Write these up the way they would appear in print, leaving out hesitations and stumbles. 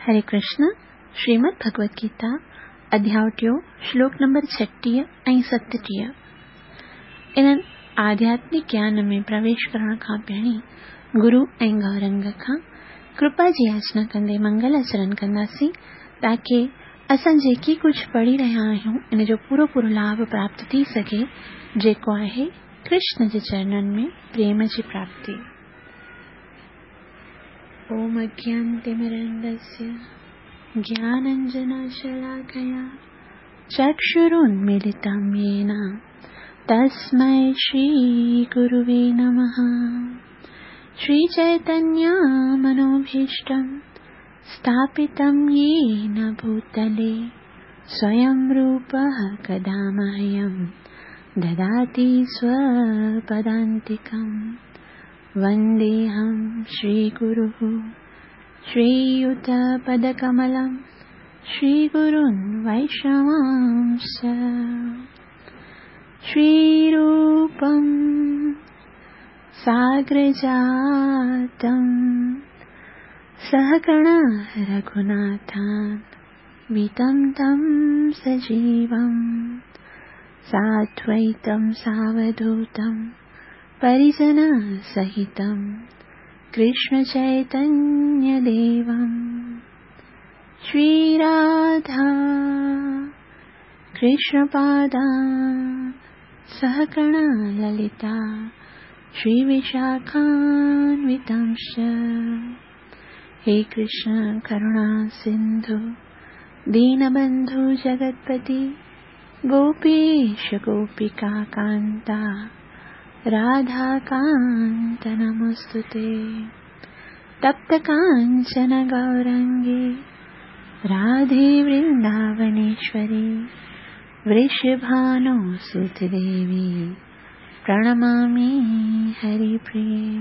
हरे कृष्ण। श्रीमद् भगवद गीता अध्याय टियों श्लोक नंबर 36 ऐं 37। इन आध्यात्मिक ज्ञान में प्रवेश करण खां पहिरीं गुरु ऐं गौरंग खां कृपा जी याचना कंदे मंगल आचरण कंदासीं ताकि असां जेकी कुछ पढ़ी रहिया आहियूं इन जो पूरो लाभ प्राप्त थी सके, जेको आहे कृष्ण जे चरणन में प्रेम जी प्राप्ति। ओम अज्ञानतिमिरन्दस्य ज्ञानाञ्जनशलाकया चक्षुरुन्मीलितं येन तस्मै श्रीगुरुवे नमः। श्रीचैतन्यमनोभीष्टं स्थापितं येन भूतले स्वयं रूपः कदा मह्यं ददाति स्वपदान्तिकम्। वन्देऽहं श्रीगुरुः श्रीयुतपदकमलं श्रीगुरुन् वैष्णवांश्च। श्रीरूपं साग्रजातं सहगणः रघुनाथान् वितं तं सजीवं साद्वैतं सावधूतं परिजनः सहितं कृष्ण चैतन्यदेवं। श्रीराधा कृष्णपादान् सहगणा ललिता श्रीविशाखान्वितांश्च। हे कृष्ण करुणा सिन्धु दीनबन्धु जगत्पति गोपेश गोपिका कान्ता राधाकान्त नमोस्तुते। तप्त काञ्चन गौराङ्गी राधे वृन्दावनेश्वरी वृषभानुसुतदेवी प्रणमामि हरिप्रिये।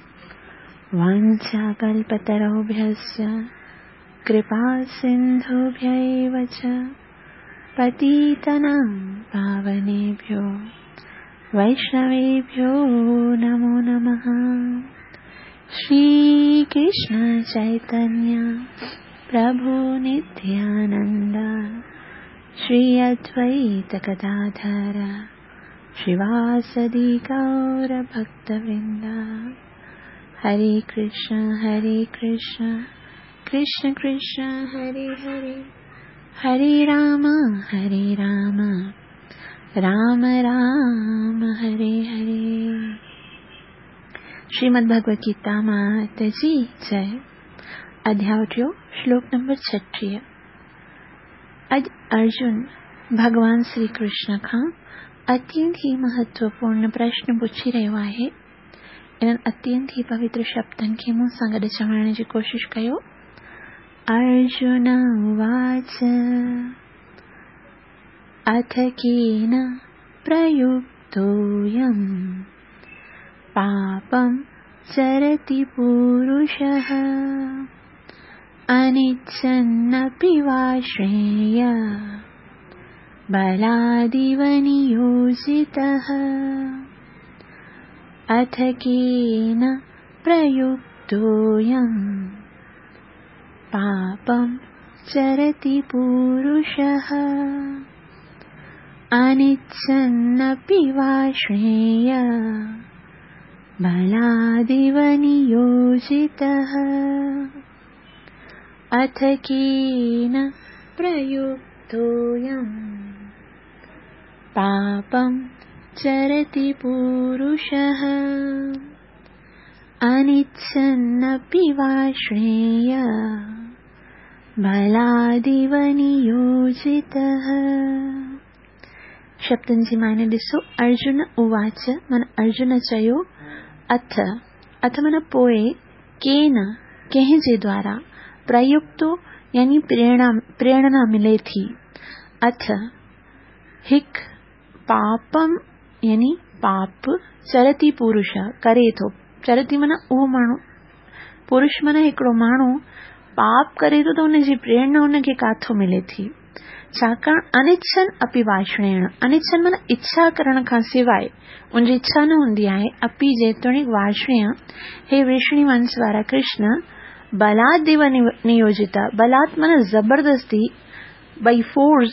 वाञ्छाकल्पतरुभ्यश्च कृपा सिन्धुभ्यैव च पतितनां पावनेभ्यो वैष्णवेभ्यो नमो नमः। श्रीकृष्ण चैतन्य प्रभु नित्यानंद श्री अद्वैत गदाधर श्रीवासदि गौर भक्तवृंद। हरे कृष्ण कृष्ण कृष्ण हरे हरे, हरे राम राम राम हरे हरे। श्रीमद् भगवद गीता माता जी जय। अध्याय श्लोक नंबर 36। अज अर्जुन भगवान श्री कृष्ण खां अत्यंत ही महत्वपूर्ण प्रश्न पूछी रहियो आहे। इन अत्यंत ही पवित्र शब्दन खे मूं सां गॾु चवण जी कोशिश कयो। अर्जुन उवाच अथ केन प्रयुक्तोऽयं पापं चरति पुरुषः अनिच्छन्नपि वा श्रेय बलादिव नियोजितः। अथ केन प्रयुक्तोऽयं पापं चरति पुरुषः अनिच्छन्नपि वा श्रेय बलादिव नियोजितः। अथ केन प्रयुक्तोऽयं पापं चरति पुरुषः अनिच्छन्नपि वा श्रेय बलादिव नियोजितः। शब्दन जी माने ॾिसो। अर्जुन उवाच मन अर्जुन चयो। अथ मन पोए, केन कंहिं जे द्वारा, प्रयुक्तो यानी प्रेरणा मिले थी। अथ हिक पापम यानी पाप, चरति पुरुष करे थो। चरति मन उहो माण्हू, पुरुष मन हिकिड़ो माण्हू पाप करे थो त हुनजी प्रेरणा हुनखे काथो मिले थी। छाकाणि अनिच्छन अपि वाष्णेण, अनिच्छन मन इच्छा करण खां सवाइ उनजी इच्छा न हूंदी आहे। अपि जेतोणीक वाष्णेय, हे वृष्णि वंश वारा कृष्ण, बलादेव नियोजिता, बलात् माना जबरदस्ती, बाई फोर्स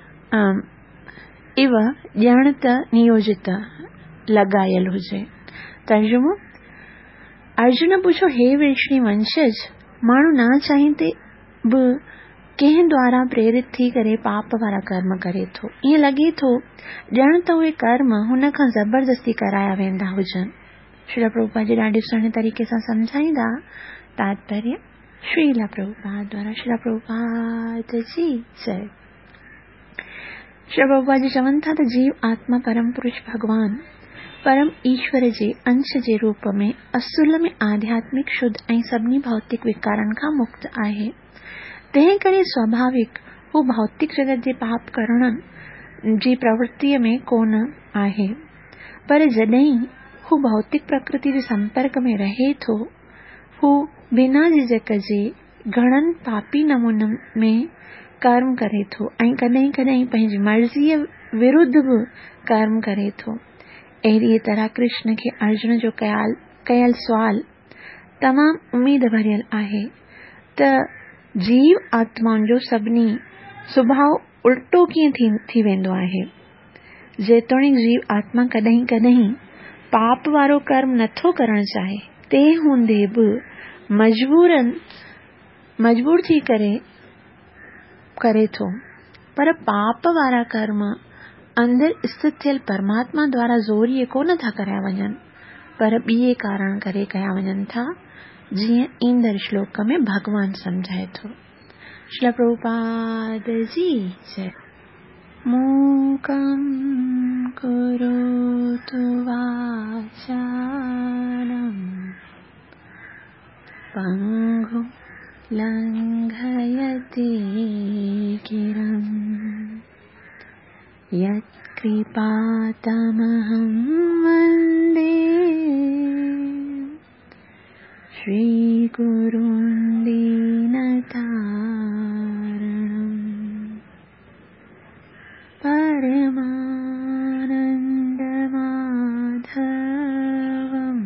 इव ॼण त नियोजित लॻायल हुजे। तर्जुमो, अर्जुन पुछो, हे वृष्णि वंशज, माण्हू ना चाहींदे बि कंहिं द्वारा प्रेरित थी करे पाप वारा कर्म करे थो। ईअं लॻे थो ॼण त उहे कर्म हुन खां ज़बरदस्ती कराया वेंदा हुजनि। श्रील प्रभुपाद जी ॾाढी सुहिणे तरीक़े सां सम्झाईंदा। तात्पर्य श्रील प्रभुपाद द्वारा। श्रील प्रभुपाद जी जय। श्रील प्रभुपाद जी चवनि था त जीव आत्मा परम पुरुष भगवान परम ईश्वर जे अंश जे रूप में असुल में आध्यात्मिक शुद्ध ऐं सभिनी भौतिक विकारनि खां मुक्त आहे। तंहिं करे स्वाभाविक हू भौतिक जगत जे पाप करण जी प्रवृत्तिअ में कोन आहे, पर जॾहिं हू भौतिक प्रकृति जे संपर्क में रहे थो, हू बिना झिझक जे घणनि पापी नमूननि में कर्म करे थो ऐं कॾहिं कॾहिं पंहिंजी मर्ज़ीअ विरुद्ध बि कर्म करे थो। अहिड़ीअ तरह कृष्ण खे अर्जुन जो कयल सुवाल तमामु उम्मीद भरियल आहे त जीव आत्माउनि जो सभिनी सुभाउ उल्टो कीअं थी वेंदो आहे। जेतोणीकि जीव आत्मा कॾहिं कॾहिं पाप वारो कर्म नथो करणु चाहे, तंहिं हूंदे बि मजबूर थी करे थो, पर पाप वारा कर्म अंदर स्थित थियल परमात्मा द्वारा ज़ोरीअ कोन था कराया वञनि, पर ॿिए कारण करे कया वञनि था, जीअं ईंदड़ श्लोक में भगवान समझाए थो। श्रील प्रभुपाद जी जय। मूकं करोतु वाचालं पंगुं लंघयते गिरं यत्कृपातमहं वन्दे श्रीगुरुं दीनतारणं परमानन्दमाधवं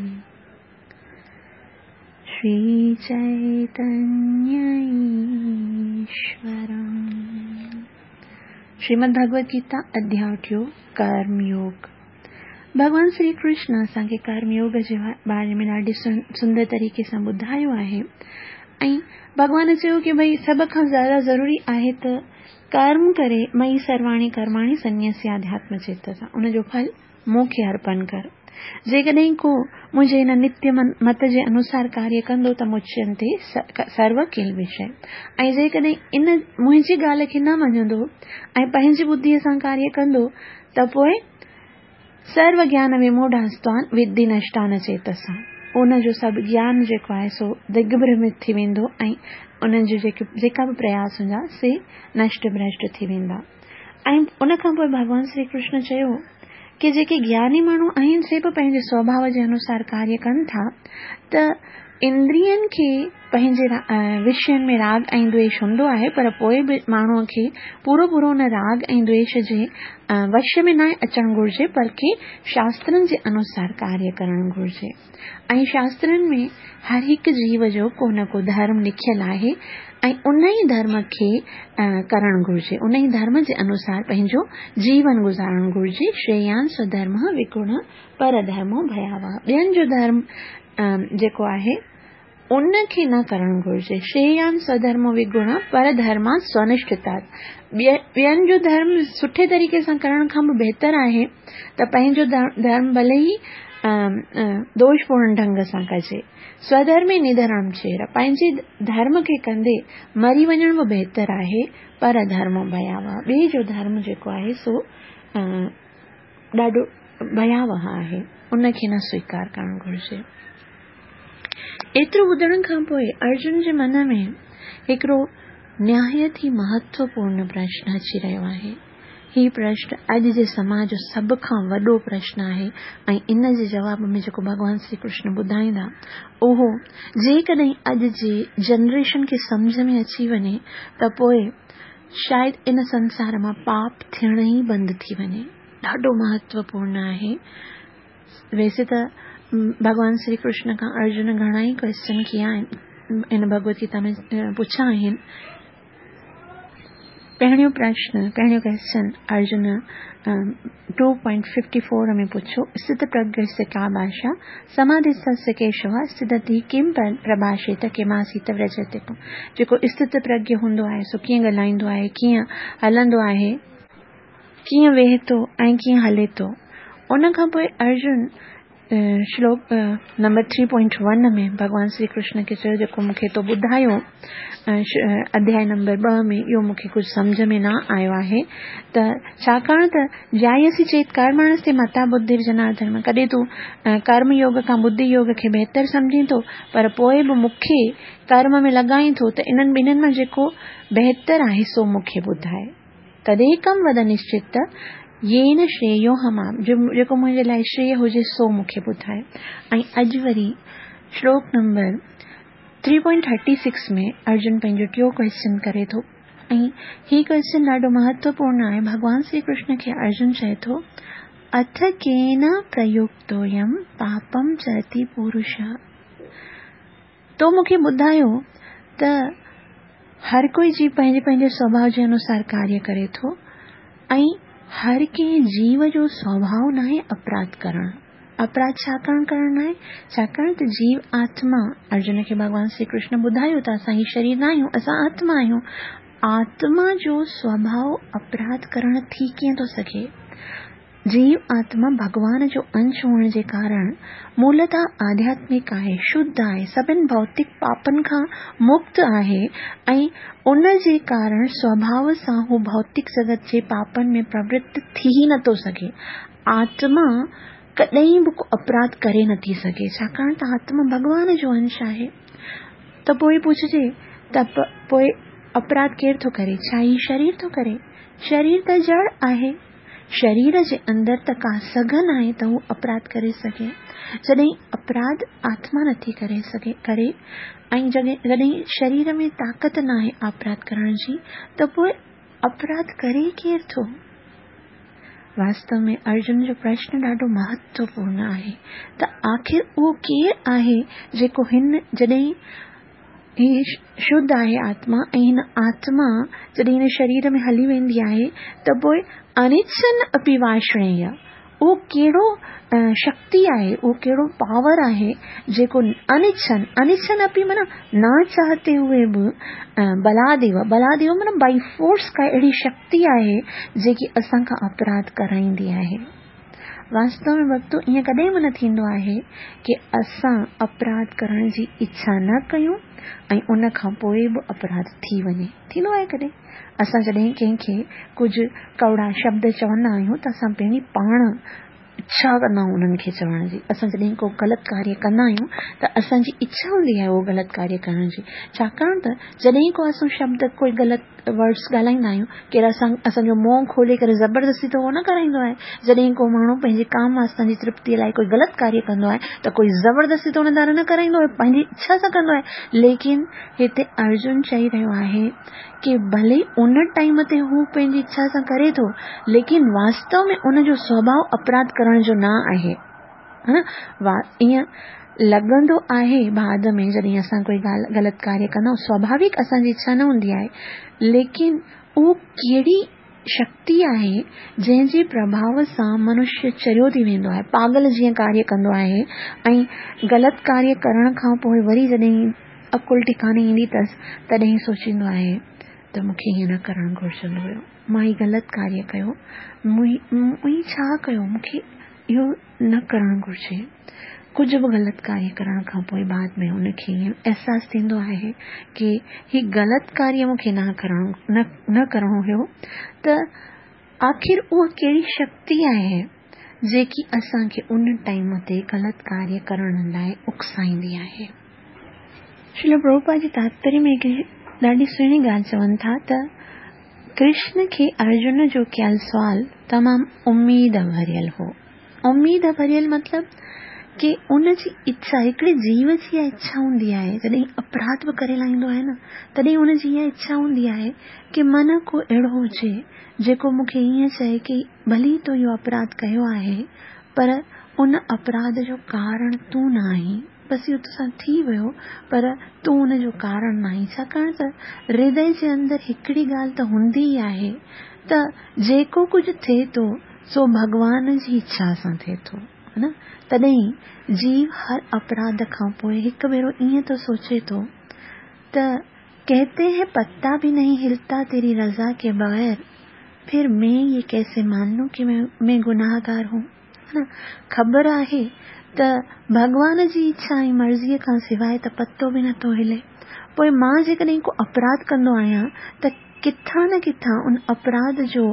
श्रीचैतन्यईश्वरम्। श्रीमद् भगवद गीता अध्याय 8 कर्मयोग। भगवान श्री कृष्ण असांखे कर्मयोग जे बारे में ॾाढी सुंदर तरीक़े सां ॿुधायो आहे ऐं भगवान चयो कि भई सभ खां ज़्यादा ज़रूरी आहे त कर्म करे मई सर्वाणी कर्माणी संन्यासी आध्यात्म चेतसा, उन जो फल मूंखे अर्पण कर। जेकॾहिं को मुंहिंजे हिन नित्य मत जे अनुसार कार्य कंदो त मुच्यन्ते सर्व किल्बिषय, ऐं जेकॾहिं इन मुंहिंजी ॻाल्हि खे न मञंदो ऐं पंहिंजी बुद्धीअ सां कार्य कंदो त पोइ सर्व ज्ञान विमूढ़ास्त्वान विद्धि नष्टान चेतसा, उन जो सभु ज्ञान जेको आहे सो दिग्भ्रमित थी वेंदो ऐं उन्हनि जो जेका बि प्रयास हूंदा से नष्ट भ्रष्ट थी वेंदा। ऐं उन खां पोइ भगवान श्री कृष्ण चयो कि जेके ज्ञानी माण्हू आहिनि से बि पंहिंजे स्वभाव जे अनुसार कार्य कनि था त इंद्रियनि खे पंहिंजे विषयनि में राग ऐं द्वेष हूंदो आहे, पर पोइ बि माण्हूअ खे पूरो उन राग ऐं द्वेष जे वश में न अचणु घुर्जे, बल्कि शास्त्रनि जे अनुसार कार्य करणु घुर्जे। ऐं शास्त्रनि में हर हिकु जीव जो को न को धर्म लिखियल आहे ऐं उन ई धर्म खे करणु घुर्जे, उन ई धर्म जे अनुसार पंहिंजो जीवन गुज़ारणु घुर्जे। श्रेयान स्वधर्म विगुण पर धर्मो भयावह, ॿियनि जो धर्म जेको आहे उन खे न करणु घुर्जे। श्रेयान स्वधर्म विगुण पर धर्मा स्वनिष्ठता, ॿियनि जो धर्म सुठे तरीक़े सां करण खां बि बहितर आहे त पंहिंजो धर्म भले ई दोषपूर्ण ढंग सां कजे। स्वधर्मे निधर्म चेर, पंहिंजे धर्म खे कंदे मरी वञण बि बहितर आहे, पर धर्म भयावह, ॿिए जो धर्म जेको आहे सो ॾाढो भयावह आहे, उनखे न स्वीकार करणु घुर्जे। एतिरो ॿुधण खां पोइ अर्जुन जे मन में हिकिड़ो निहायत ही महत्वपूर्ण प्रश्न अची रहियो आहे। ही प्रश्न अॼु जे समाज जो सभ खां वॾो प्रश्न आहे ऐं इन जे जवाब में जेको भगवान श्री कृष्ण ॿुधाईंदा उहो जेकॾहिं अॼु जे जनरेशन खे सम्झ में अची वञे त पोइ शायदि इन संसार मां पाप थियण ई बंदि थी वञे। ॾाढो महत्वपूर्ण आहे। वैसे त भगवान श्री कृष्ण का अर्जुन घणा ही क्वेश्चन किया आहिनि, इन भगवत गीता में पुछा आहिनि। पहिरियों प्रश्न, पहिरियों क्वेश्चन अर्जुन 2.54 में पुछो, स्थित प्रज्ञस्य का भाषा समाधिस्थस्य केशव स्थितति किम प्रभाषेत किमासीत व्रजते। जेको स्थित प्रज्ञ हूंदो आहे सो कीअं ॻाल्हाईंदो आहे, कीअं हलंदो आहे, कीअं वेहे थो ऐं कीअं हले थो। उन खां पोइ अर्जुन श्लोक नंबर 3.1 में भगवान श्री कृष्ण खे चयो, जेको मूंखे तो ॿुधायो अध्याय नंबर 2 में, इहो मूंखे कुझु सम्झ में न आयो आहे। त छाकाणि त जायसी चेत कर्मणस्ते मता बुद्धिर जनार्दन, कॾहिं तूं कर्म योग खां बुद्धि योग खे बहितर सम्झी थो, पर पोइ बि मूंखे कर्म में लॻाई थो, त इन्हनि ॿिन्हिनि मां जेको बहितर आहे सो मूंखे ॿुधाए। तदेकम वद निश्चित येन श्रेयो हमाम, जेको मुंहिंजे लाइ श्रेय हुजे सो मूंखे ॿुधाए। ऐं अॼु वरी श्लोक नंबर 3.36 में अर्जुन पंहिंजो टियों क्वेश्चन करे थो, ऐं ही क्वेश्चन ॾाढो महत्वपूर्ण आहे। भगवान श्री कृष्ण खे अर्जुन चए थो, अथ केन प्रयुक्तोयम पापम चरति पुरुष। तो मूंखे ॿुधायो त हर कोई जीव पंहिंजे पंहिंजे स्वभाव जे अनुसार कार्य करे थो, ऐं हर कंहिं जीव जो स्वभाव न आहे अपराध करणु। अपराध छाकाणि करणु आहे? छाकाणि त जीव आत्मा, अर्जुन खे भगवान श्री कृष्ण ॿुधायो त असां ही शरीर न आहियूं, असां आत्मा आहियूं। आत्मा जो स्वभाव अपराध करणु थी कीअं थो सघे? जीव आत्मा भगवान जो अंश हुअण जे कारण मूलतः आध्यात्मिक आहे, शुद्ध आहे, सभिनि भौतिक पापनि खां मुक्त आहे, ऐं उन जे कारण स्वभाव सां हू भौतिक जगत जे पापनि में प्रवृत्त थी ही नथो सघे। आत्मा कॾहिं बि अपराध करे नथी सघे, छाकाणि त आत्मा भगवान जो अंश आहे। त पोइ पुछजे त पोइ अपराध केरु थो करे? छा ही शरीर थो करे? शरीर त जड़ आहे, शरीर जे अंदर त का सघन आहे त हू अपराध करे सघे। जॾहिं अपराध आत्मा नथी करे सघे करे, ऐं जॾहिं शरीर में ताक़त न आहे अपराध करण जी, त पोइ अपराध करे केरु थो? वास्तव में अर्जुन जो प्रश्न ॾाढो महत्वपूर्ण आहे त आखिर उहो केरु आहे जेको जॾहिं ही शुद्ध आहे आत्मा, ऐं हिन आत्मा जॾहिं हिन शरीर में हली वेंदी आहे त पोइ अनिच्छन अपि वाष्णेय, उहो कहिड़ो शक्ति आहे, उहो कहिड़ो पावर आहे जेको अनिच्छन अपि माना न चाहते हुए बि बलादेव माना बाई फोर्स का अहिड़ी शक्ति आहे जेकी असांखां अपराध कराईंदी आहे। वास्तव में भक्तो ईअं कॾहिं बि न थींदो आहे कि असां अपराध करण जी इच्छा न कयूं ऐं उन खां पोइ बि अपराध थी वञे। थींदो आहे कॾहिं? असां जॾहिं कंहिंखे कुझु कौड़ा शब्द चवंदा आहियूं त असां पहिरीं पाण इच्छा कंदा आहियूं उन्हनि खे चवण जी। असां जॾहिं को ग़लति कार्य कंदा आहियूं त असांजी इच्छा हूंदी आहे उहो ग़लति कार्य करण जी, छाकाणि त जॾहिं को असां शब्द कोई ग़लति वर्ड्स ॻाल्हाईंदा आहियूं, केरु असांजो मुंहुं खोले करे ज़बरदस्ती त उहो न कराईंदो आहे। जॾहिं को माण्हू पंहिंजे काम वास्ते जी तृप्तीअ लाइ कोई ग़लति कार्य कंदो आहे त कोई ज़बरदस्ती त उन द्वारा न कराईंदो आहे, पंहिंजी इच्छा सां कंदो आहे। लेकिन हिते अर्जुन चई रहियो आहे कि भले उन टाइम ते हू पंहिंजी इच्छा सां करे थो, लेकिन वास्तव में उन जो स्वभाव अपराध करण जो न आहे। ईअं लॻंदो आहे बाद में जॾहिं असां कोई ग़लति कार्य कंदा आहियूं, स्वाभाविक असांजी इच्छा न हूंदी आहे, लेकिन उहो कहिड़ी शक्ति आहे जंहिंजे प्रभाव सां मनुष्य चरियो थी वेंदो आहे, पागल जीअं कार्य कंदो आहे, ऐं ग़लति कार्य करण खां पोइ वरी जॾहिं अकुल ठिकाने ईंदी अथसि तॾहिं सोचींदो आहे त मूंखे हीअं न करणु घुरिजंदो हुयो, मां ही ग़लति कार्य कयो, मूं छा कयो, मूंखे इहो न करणु घुरिजे। कुझु बि ग़लति कार्य करण खां पोइ बाद में हुनखे अहसासु थींदो आहे कि ही ग़लति कार्य मूंखे न करणो हुयो। त आखिर उहा कहिड़ी शक्ति आहे जेकी असांखे उन टाइम ते ग़लति कार्य करण लाइ उकसाईंदी आहे। श्रील प्रभुपाद जी तात्पर्य में ॾाढी सुहिणी ॻाल्हि चवनि था त कृष्ण खे अर्जुन जो कयल सुवाल तमामु उम्मीद भरियल हो। उम्मीद भरियल मतलब कि उन जी इच्छा, हिकिड़े जीव जी इच्छा हूंदी आहे जॾहिं अपराध बि करे लाहींदो आहे न, तॾहिं उन जी इहा इच्छा हूंदी आहे कि मन को अहिड़ो हुजे जेको मूंखे ईअं चए कि भली तो इहो अपराध कयो आहे पर उन अपराध जो कारण तूं न आहीं, बस इहो तोसां थी वियो, पर तूं उन जो कारण न आहीं। छाकाणि त हृदय जे अंदरि हिकिड़ी ॻाल्हि त हूंदी ई आहे त जेको कुझु थिए थो सो भॻवान जी इच्छा सां थिए थो, है न। तॾहिं जीव हर अपराध खां पोइ हिकु भेरो ईअं तो सोचे थो त कहते हैं पत्ता भी नहीं हिलता तेरी रजा के बगैर, फिर मैं ये कैसे मान लूं कि मैं गुनाहगार हूं, है न। ख़बर आहे त भगवान जी इच्छा ऐं मर्ज़ीअ खां सवाइ त पत्तो बि नथो हिले। पोइ मां जेकॾहिं को अपराध कंदो आहियां त किथां न किथां उन अपराध जो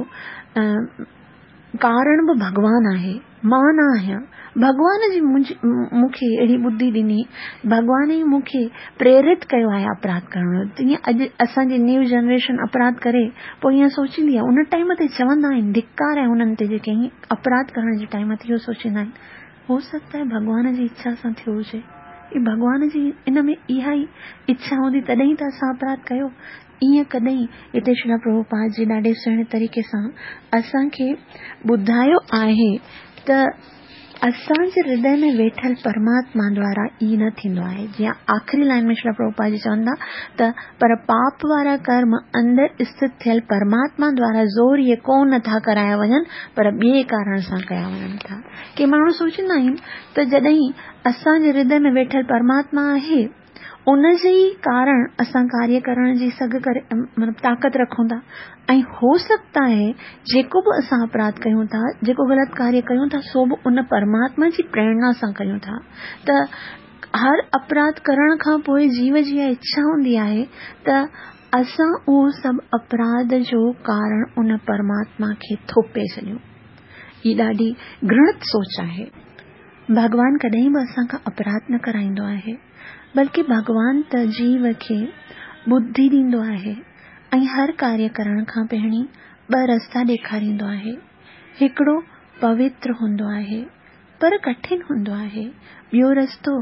कारण बि भगवान आहे, मां न आहियां। भगवान जी मूंखे अहिड़ी बुद्धि ॾिनी, भगवान ई मूंखे प्रेरित कयो आहे अपराध करण। तीअं अॼु असांजी न्यू जनरेशन अपराध करे पोइ ईअं सोचींदी आहे, उन टाइम ते चवंदा आहिनि धिक्कार आहे हुननि ते जेके अपराध करण जे टाइम ते इहो सोचींदा आहिनि। हो सकता है भगवान जी इच्छा सां थियो हुजे, भगवान जी इन में इहा ई इच्छा हूंदी तॾहिं त असां अपराध कयो। ईअं कॾहिं हिते श्री प्रभुपाद जी ॾाढे सुहिणे तरीक़े सां असांखे ॿुधायो आहे त असांजे हृदय में वेठल परमात्मा द्वारा ई न थींदो आहे। जीअं आख़िरी लाइन में श्री प्रभुपाद जी चवंदा त पर पाप वारा कर्म अंदर स्थित थियल परमात्मा द्वारा ज़ोर ये कोन नथा कराया वञनि, पर ॿिए कारण सां कया वञनि था। के माण्हू सोचींदा आहिनि त जॾहिं असांजे हृदय में वेठल परमात्मा आहे उन जे ई कारण असां कार्य करण जी सघ करे मतलब ताक़त रखूं था। ऐं हो सकता है जेको बि असां अपराध कयूं था, जेको ग़लत कार्य कयूं था, सो बि उन परमात्मा जी प्रेरणा सां कयूं था। त हर अपराध करण खां पोइ जीव जी इच्छा हूंदी आहे त असां उहो सभु अपराध जो कारण उन परमात्मा खे थोपे छॾियूं। ही ॾाढी घृणित सोच आहे। भगवान कॾहिं बि असां खां अपराध न कराईंदो आहे, बल्कि भगवान त जीव खे बुद्धि ॾींदो आहे ऐं हर कार्य करण खां पहिरीं 2 रस्ता ॾेखारींदो आहे। हिकिड़ो पवित्र हूंदो आहे पर कठिन हूंदो आहे, ॿियो रस्तो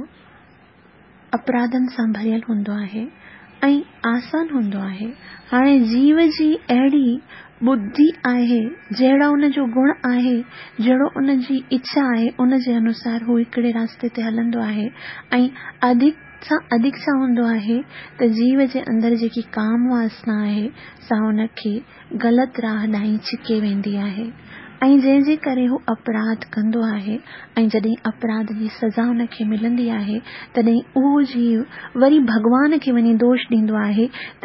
अपराधन सां भरियल हूंदो आहे ऐं आसान हूंदो आहे। हाणे जीव जी अहिड़ी बुद्धि आहे, जहिड़ा उन जो गुण आहे, जहिड़ो उन जी इच्छा आहे, उन जे अनुसार हू हिकिड़े रास्ते ते हलंदो आहे। ऐं अधिक सां हूंदो आहे त जीव जे अंदर जेकी काम वासना आहे सा उनखे गलत राह ॾांहीं छिके वेंदी आहे ऐं जंहिंजे करे हू अपराध कंदो आहे। ऐं जॾहिं अपराध जी सज़ा हुनखे मिलंदी आहे तॾहिं उहो जीव वरी भगवान खे वञी दोष ॾींदो आहे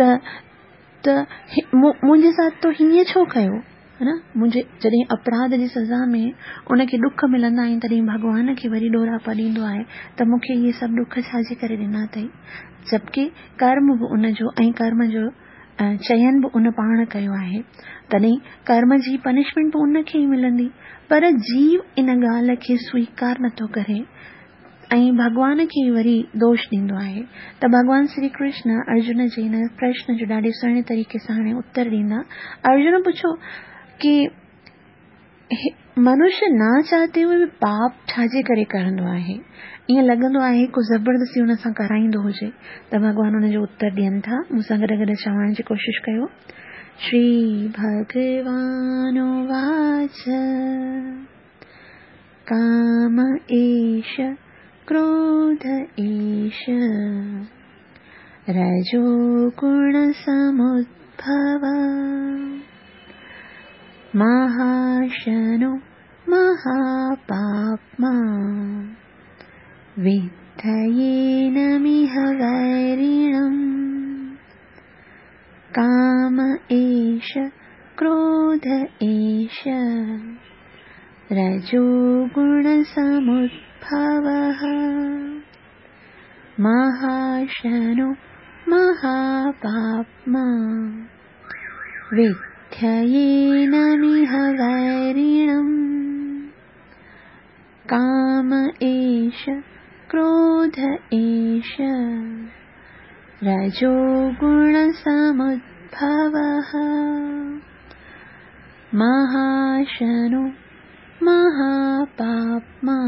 त मुंहिंजे साथ तो हीअं छो कयो, है न। मुंहिंजे जॾहिं अपराध जी सज़ा में उनखे दुख मिलंदा आहिनि तॾहिं भगवान खे वरी ॾोरापा ॾींदो आहे त मूंखे इहे सभु दुख छाजे करे ॾिना अथई, जबकि कर्म बि उनजो ऐं कर्म जो चयन बि उन पाण कयो आहे। तॾहिं कर्म जी पनिशमेंट बि उनखे ई मिलंदी, पर जीव इन ॻाल्हि खे स्वीकार नथो करे ऐं भगवान खे वरी दोष ॾींदो आहे। त भगवान श्री कृष्ण अर्जुन जे हिन प्रश्न जो ॾाढे सुहिणे तरीक़े सां हाणे उत्तर ॾींदा। अर्जुन पुछो कि मनुष्य ना चाहते हुए भी पाप छाजे करे करंदो आहे, ईअं लॻंदो आहे को ज़बरदस्ती हुन सां कराईंदो हुजे। त भगवान हुन जो उत्तर ॾियनि था, मूंसां गॾु गॾु चवण जी कोशिश कयो। श्री भगवान वाच काम एष क्रोध एष रजो गुण समुद्भव महाशनो महापाप्मा विद्धयेनमिह वैरिणम् काम एष क्रोध एष रजो गुण समुद्भवः महाशनो महापाप्मा विद्धयेनमिह वैरिणम् काम एष क्रोध एष रजो गुण समुद्भवः महाशनो महापाप्मा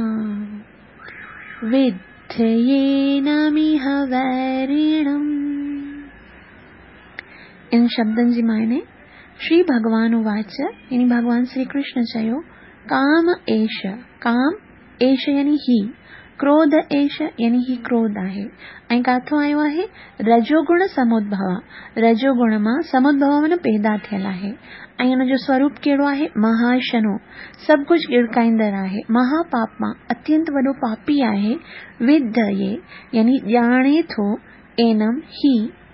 विद्धयेनमिह वैरिणम्। इन शब्दन जी मायने श्री भगवान उवाच, यानी भगवान श्री कृष्ण चयो, काम एष, काम एष यानी ही, क्रोध एश यानी ही क्रोध आहे ऐं काथो आयो आहे? रजोगुण समुद्भव, रजोगुण मां समुद्भव माना पैदा थियल आहे ऐं उन जो स्वरूप कहिड़ो आहे? महाशनो, सभु कुझु गिड़काईंदड़ आहे। महापाप मां अत्यंत वॾो पापी आहे। विद्धये यानी ॼाणे थो, एनम ही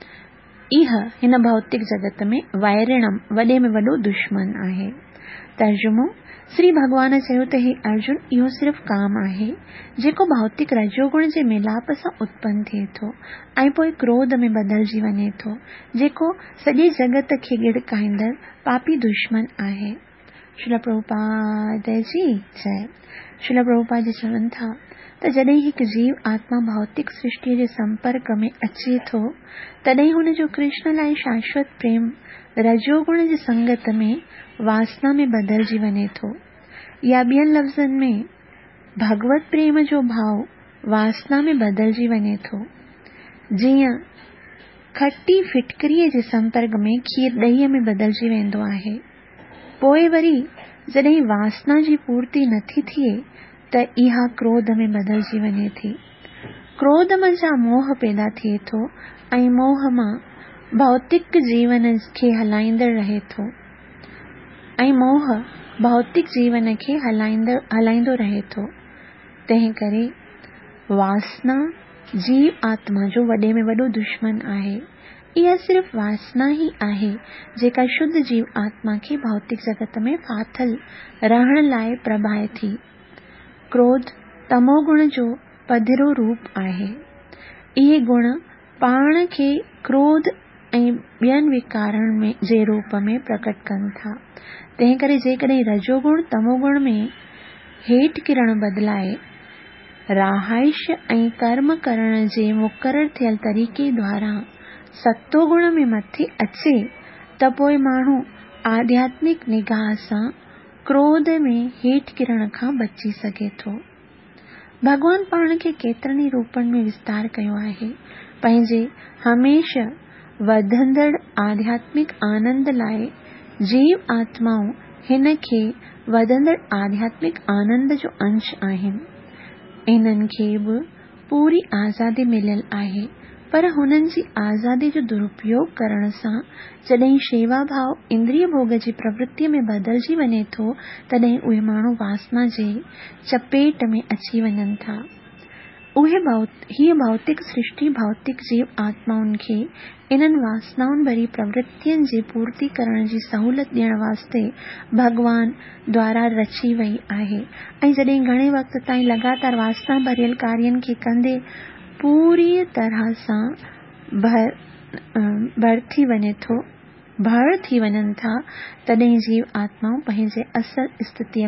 इह हिन भौतिक जगत में वैरिणम वॾे में वॾो दुश्मन आहे। तर्जुमो, श्री भगवान चयो त हे अर्जुन, इहो सिर्फ़ काम आहे जेको भौतिक रजोगुण जे मिलाप सां उत्पन्न थिए थो ऐं पोइ क्रोध में बदिलजी वञे थो, जेको सॼे जगत खे गिड़काईंदड़ पापी दुश्मन आहे। श्रील प्रभुपाद जी जय। श्रील प्रभुपाद जी चवनि था त जॾहिं हिकु जीव आत्मा भौतिक सृष्टि जे संपर्क में अचे थो, तॾहिं हुन जो कृष्ण लाइ शाश्वत प्रेम रजोगुण जी संगत में वासना में बदिलजी वञे थो, या ॿियनि लफ़्ज़नि में भगवत प्रेम जो भाव वासना में बदिलजी वञे थो। जीअं खटी फिटकरीअ जे संपर्क में खीर ॾहीअ में बदिलजी वेंदो आहे। पोइ वरी जॾहिं वासना जी पूर्ति नथी थिए त इहा क्रोध में बदिलजी वञे थी। क्रोध मंझां मोह पैदा थिए थो ऐं मोह मां भौतिक जीवन खे हलाईंदड़ रहे थो ऐं मोह भौतिक जीवन खे हलाईंदो रहे थो। तंहिं करे वासना जीव आत्मा जो वॾे में वॾो दुश्मन आहे। इहा सिर्फ़ वासना ई आहे जेका शुद्ध जीव आत्मा खे भौतिक जगत में फाथल रहण लाइ प्रभाए थी। क्रोध तमोगुण जो पधिरो रूप आहे। इहे गुण पाण खे क्रोध ऐं ॿियनि विकारनि जे रूप में प्रकट कनि था। तंहिं करे जेकॾहिं रजोगुण तमोगुण में हेठि किरण बदिलाए राहाइश ऐं कर्म करण जे मुक़रर थियल तरीक़े द्वारा सत्वगुण में मथे अचे त पोइ माण्हू आध्यात्मिक निगाह सां क्रोध में हेठि किरण खां बची सघे थो। भगवान पाण खे केतिरनि ई रूपनि में विस्तार कयो आहे। पंहिंजे हमेशा वधंदड़ आध्यात्मिक आनंद लाइ जीव आत्माऊं हिन खे वधंदड़ आध्यात्मिक आनंद जो अंश आहिनि। इन्हनि खे बि पूरी आज़ादी मिलियल आहे, पर हुननि जी आज़ादी जो दुरुपयोग करण सां जॾहिं शेवा भाव इंद्रिय भोग जी प्रवृत्ति में बदिलजी वञे थो, तॾहिं उहे माण्हू वासना जे चपेट में अची वञनि था। हीअ भौतिक सृष्टि भौतिक जीव आत्माउनि खे इन्हनि वासनाउनि भरी प्रवृत्तियुनि जे पूर्ति करण जी सहूलियत ॾियण वास्ते भगवान द्वारा रची वई आहे। ऐं जॾहिं घणे वक़्त ताईं लगातार वासना भरियल कार्यनि खे कंदे पूरी तरह सां भर थी वञनि था, तॾहिं जीव आत्माऊं पंहिंजे असल स्थितीअ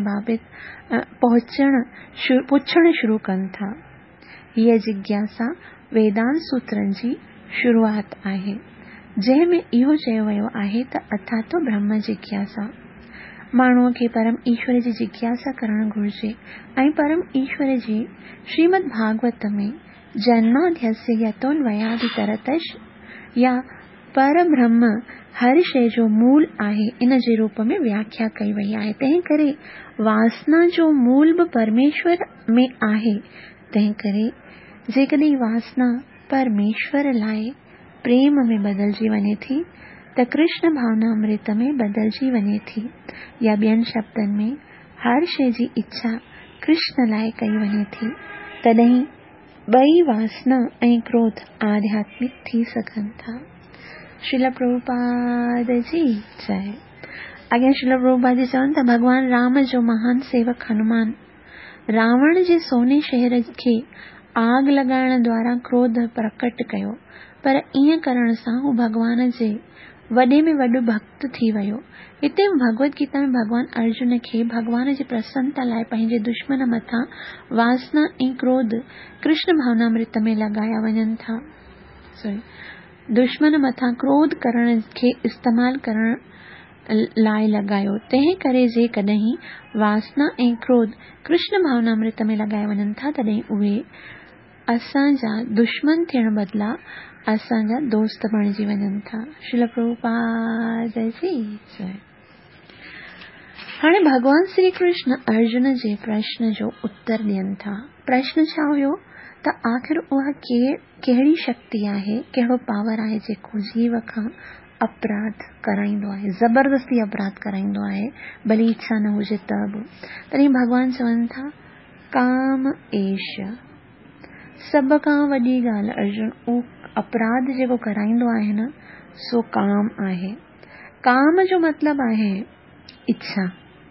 बाबति पुछण शुरू कनि था। हीअ जिज्ञासा वेदांत सूत्रनि जी शुरूआत आहे, जंहिं में इहो चयो वियो आहे त अथातो ब्रह्म जिज्ञासा। माण्हूअ खे परम ईश्वर जी जिज्ञासा करणु घुर्जे ऐं परम ईश्वर जी श्रीमद् भागवत में जन्माद्यस्य यतोऽन्वयादितरतश्च या पर ब्रह्म हर शइ जो मूल आहे, इन जे रूप में व्याख्या कई वई आहे। तंहिं करे वासना जो मूल बि परमेश्वर में आहे। तंहिं करे जेकॾहिं वासना परमेश्वर लाइ प्रेम में बदिलजी वञे थी त कृष्ण भावनामृत में बदिलजी वञे थी, या ॿियनि शब्दनि में हर शइ जी इच्छा कृष्ण लाइ कई वञे थी, तॾहिं ॿई वासना ऐं क्रोध आध्यात्मिक थी सघनि था। श्रील प्रभुपाद जी जय। अॻियां श्रील प्रभुपाद जी चवनि था, भगवान राम जो महान सेवक हनुमान रावण जे सोने शहर खे आग लॻाइण द्वारा क्रोध प्रकट कयो, पर ईअं करण सां हू भगवान जे वॾे में वॾो भक्त थी वियो। हिते भगवत गीता में भगवान अर्जुन खे भगवान जी प्रसन्नता लाइ पंहिंजे दुश्मन मथां वासना ऐं क्रोध कृष्ण भावनामृत में लॻाया वञनि था। दुश्मन मथां क्रोध करण खे इस्तेमाल करण लाइ लॻायो। तंहिं करे जेकॾहिं वासना ऐं क्रोध कृष्ण भावनामृत में लॻाया वञनि था, तॾहिं उहे असांजा दुश्मन थियण बदिला असांजा दोस्त बणिजी वञनि था। श्रील प्रभुपाद जी जय। हाणे भगवान श्री कृष्ण अर्जुन जे प्रश्न जो उत्तर ॾियनि था। प्रश्न छा हुयो त आख़िर उहा कहिड़ी शक्ति आहे, कहिड़ो पावर आहे जेको जीव खां अपराध कराईंदो आहे, ज़बरदस्ती अपराध कराईंदो आहे, भली इच्छा न हुजे त बि। तॾहिं भगवान चवनि था काम एश, सभ खां वॾी ॻाल्हि अर्जुन उहो अपराध जेको कराईंदो आहे न सो काम आहे। काम जो मतलब आहे इच्छा।